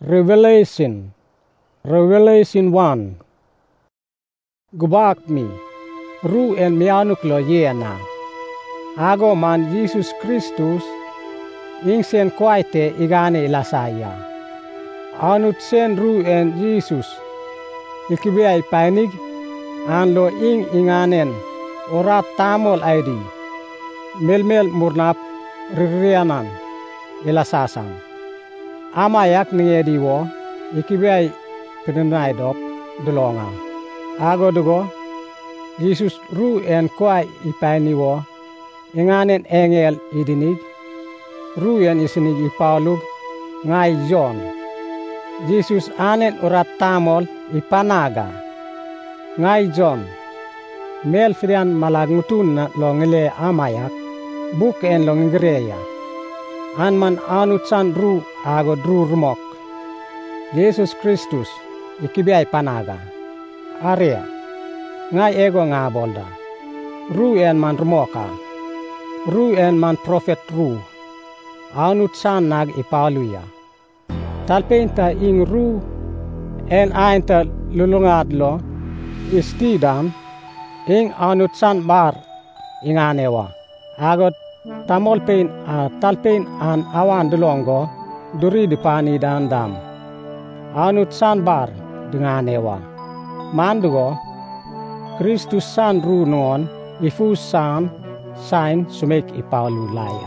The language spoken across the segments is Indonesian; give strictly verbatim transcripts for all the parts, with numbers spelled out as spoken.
Revelation, Revelation one. Gubak mi, ru en mianuk lo yena. Ago man Jesus Christus, ing sen kwaite igane ilasaya. Anut sen ru en Jesus, ikibiay painig, an lo ing inganen, orat tamol aidi, melmel murnap ririanan, ilasasan. Amayak ningedi wo, ikibiay pinanaidop dulonga. Ago dugo, Jesus ru en kwai ipaini wo, inganen engel idinig, ru en isinig ipalug, ngai John. Jesus anen urat tamol ipanaga. Ngai John, mel frian malagmutun na longile amayak, buk en longingreya. Anman anutsan ru ago dru rumok. Jesus Kristus ikibiay panaga. Area, ngai ego nga bolda. Ru en man rumoka. Ru en man prophet ru. Anutsan nag ipaluya. Talpeinta ing ru en ainta lulungadlo istidam ing anutsan bar inganewa. Agot tamolpein a talpein an awan dulongo duri dipani dandam. Anutsan bar denganewa. Mandugo Kristus san ru non ifus san sain sumek ipalu laya.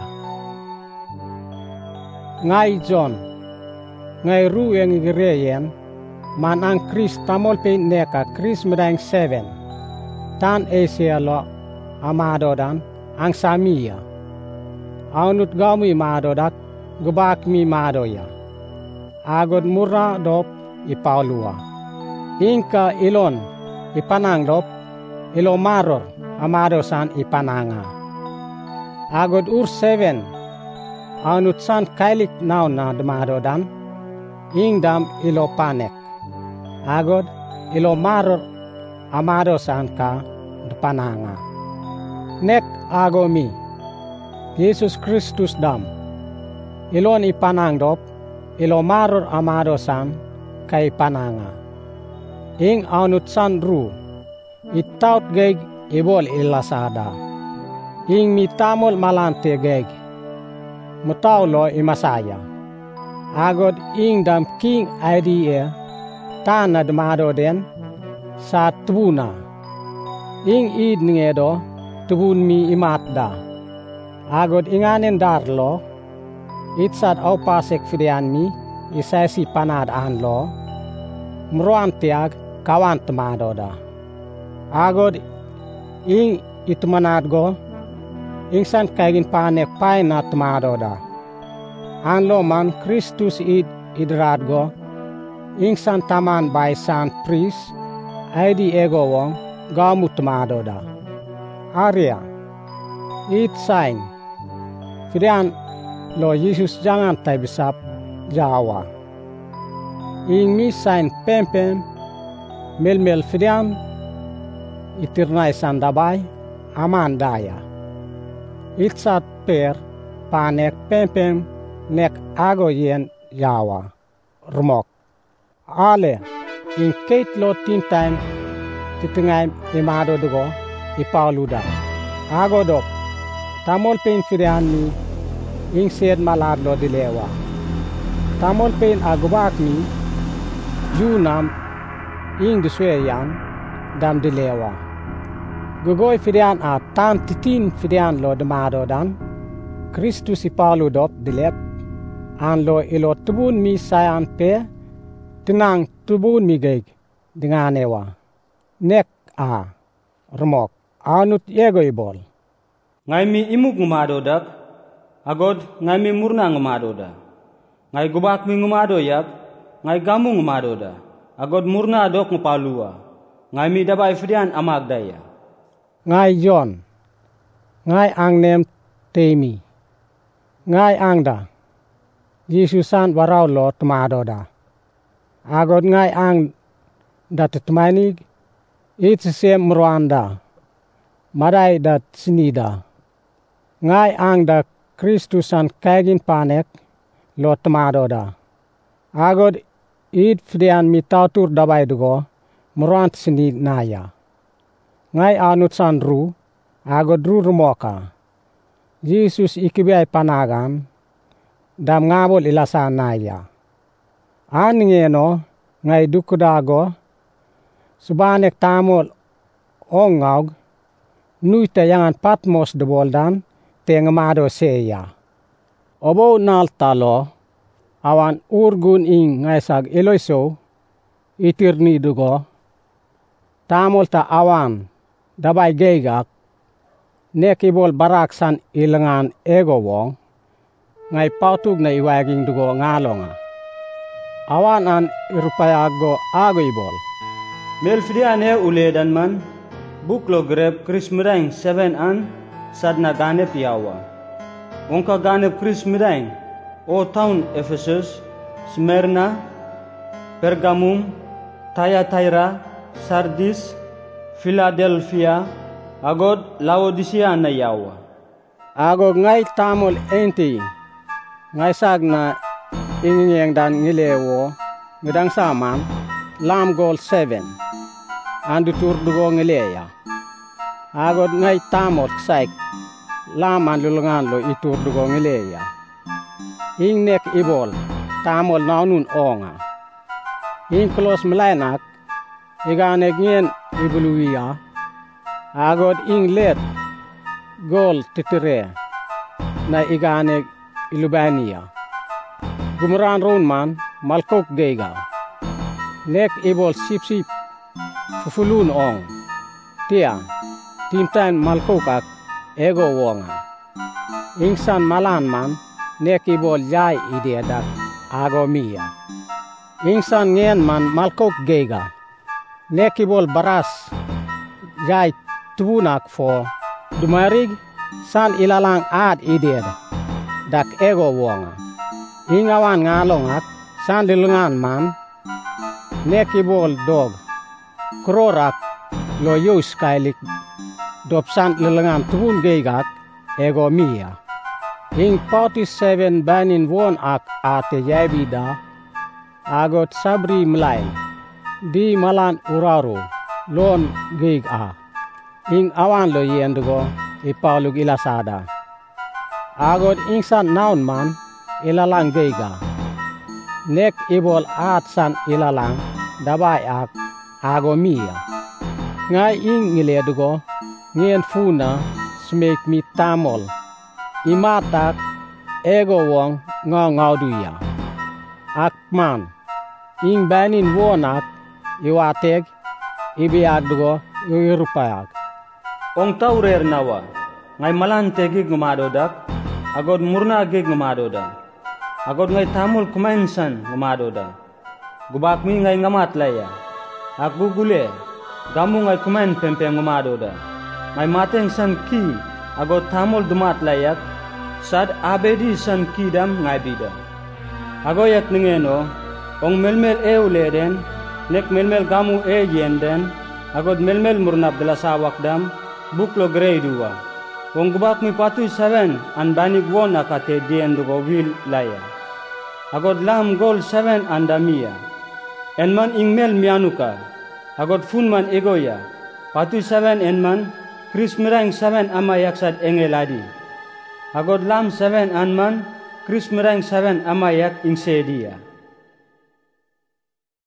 Ngai John, ngai ru yang igereyen, man ang Kris tamol pe neka Kris medang seven, tan Asia lo amadodan ang samia. Aunut gamu imadodak, gubak mi madoya. Agod murra dop ipalua. Ingka ilon ipanang dop, ilo maror amado san ipananga. Agod ur seven, anut san kailik naun na demado dan, ingdam ilo panek. Agod ilo maror amado san ka depananga. Nek ago mi, Jesus Kristus dam, ilon ipanang dop, ilo maror amado san kay pananga. Ing anut san ru, itaut geg ibol ilasada. Ing mitamol malante geg, mutaulo imasaya. Agod ing dam king idea, tana demado den, sa tubuna. Ing id ngedo, tubun mi imatda. Agod inganen darlo, itsad au pasek fidian mi, isasi panad anlo, mruan tiag, kawan temadoda. Agod ing itumanadgo, ingsan kaigin panek pay na temadoda. Anlo man Kristus id idradgo, ingsan taman bay san pris, aidi ego wong gamu temadoda. Area, it sign, fidian lo Jesus jangan tay bisap Jawa. Ing mi sign pempem, mel-mel fidian, itirnay sandabay, aman daya. Itsat per, panek pempem, nek ago yen yawa, rumok. Ale, in kate lo tintime, titingay imado dugo, ipauluda. Ago dop, tamol pen fidian ni, ing sed malad lo dilewa. Tamol pen agubak ni, junam, ing disweyan dam dilewa. Gugoy fidian a tan titin fidian lo demado dan, Kristus ipalu dop dilep, an lo ilo tubun mi sayan pe, tinang tubun mi geg, denganewa. Nek a, remok, anut yego ibol. Ngai mi imuk ngumado dak, agod ngai mi murna ngumado da. Ngai gubak mi ngumado yak, ngai gamu ngumado da. Agod murna dok ngupalua. Ngai mi dabay fidian amagdaya. Ngai John, ngai ang nem temi. Ngai ang da. Jesusan waraw lo temado da. Agod ngai ang dat temanig, itsisem mruanda. Maday dat sinida. Ngai ang da Kristusan kaigin panek lo temado da. Agod id fidian mi tautur dabai dugo merant seni naya. Ngai anut sanru agod ru rumoka. Yesus ikibai panagan dam ngabol ilasa naya. Aningeno ngai dukudago subanek tamol ongaug nuita yangan Patmos de boldan tengamado seya. Obo nal talo awan urgun ing ngaisag Eloiso itirni dugo tamol ta awan dabai geigak nek ibol barak san ilangan ego wong ngai pautug na iwaging dugo ngalonga. Awan an irupayago ago ibol. Melfidiane uledan man buklo grep krismirang seven an sadna ganep yawa. Onka ganep krismirang o town Ephesus, Smyrna, Pergamum, Thyatira, Sardis, Philadelphia, agod Laodicea na yawa. Agog ngai tamol enti ngai sagna ingiyeng dan ngilewo ngedang saman lam gol seven andu turdugo ngileya. Agod ngai tamol ksaik lam anlulungan lo iturdugo ngileya. Ing nek ibol tamol naunun onga. Ing klos melainak igane ngien ibuluia. Agod ing let gol titire na igane ilubania. Gumuran ron man malkok geiga. Nek ibol sip sip fufulun ong. Tia timtan malkokak ego wonga. Ingsan malan man nek ibol jai idedak ago mia. Ingsan ngien man malkok geiga. Nek ibol baras jai tubunak fo dumarig san ilalang ad ided dak ego wonga. Ingawan ngalongak san lilungan man nek ibol dog krorak lo yus kailik dop san lilungan tubun geigak ego mia. Ing forty-seven banin won ak ate yabida agot sabri melai di malan uraro lon geig a. Ing awan lo yendugo ipalug ilasada. Agot ingsan naun man ilalang geiga. Nek ibol at san ilalang dabai ak ago mia. Ngai ing ngiledugo ngien funa smek mi tamol. Imatak ego wong ngaw ngaw duya. Akman ing banin wonak iwateg ibiag dugo irupayak. Ong taurer nawa ngai malan tegi ngumadodak agod murna gig ngumadoda. Agod ngai tamul kumainsan ngumadoda. Gubak mi ngai ngamat laya. Ak gugule gamu ngai kumain pempeng ngumadoda. Ngai mateng san ki agod tamul dumat layak sad abedi san kidam ngai bida. Agoyak ningeno ong melmel e uleden nek melmel gamu e yenden agod melmel murnab belasawak dam buklo grey dua. Wong gubak mi patu seven an banig won akate dien dugo wil laya. Agod lam gol seven andamia. Enman ingmel mianuka. Agod funman egoya. Patu seven enman krismirang seven ama yaksad engeladi. Agod lam seven anman krismirang seven ama yak ingsedia.